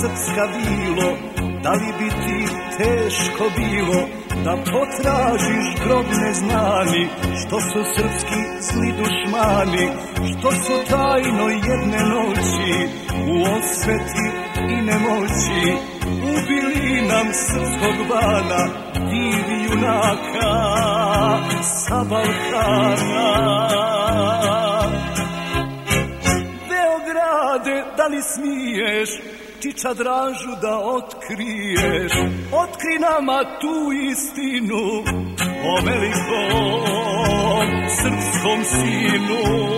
srpska bilo, da li bi ti teško bilo da potražiš grob neznani, što su srpski zli dušmani, što su tajno jedne noći u osveti i nemoći ubili nam srpskog bana, divi junaka sa Balkana. Beograde, da li smiješ Čiča Dražu da otkriješ? Otkri nama tu istinu o velikom srpskom sinu.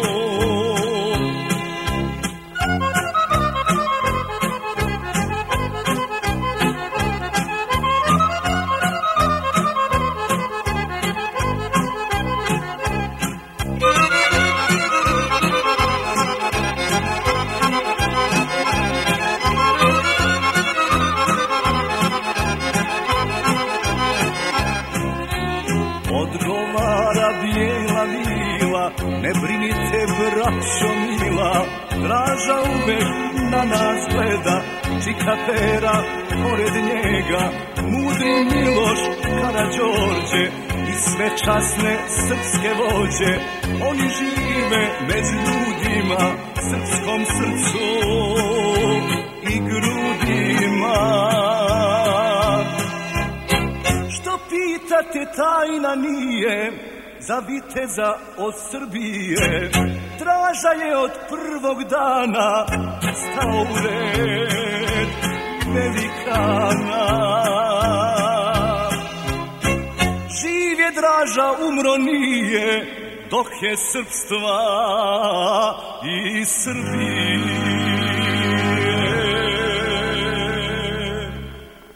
Odgovara bijela vila, ne brinite braćo mila, Draža uvek na nas gleda, Čika Pera pored njega, mudri Miloš Karađorđe i sve časne srpske vođe. Oni žive među ljudima, srpskom srcu i grudima. Pitate, tajna nije za viteza od Srbije. Draža je od prvog dana stao u red velikana. Živ je Draža, umro nije, dok je srpstva i Srbije.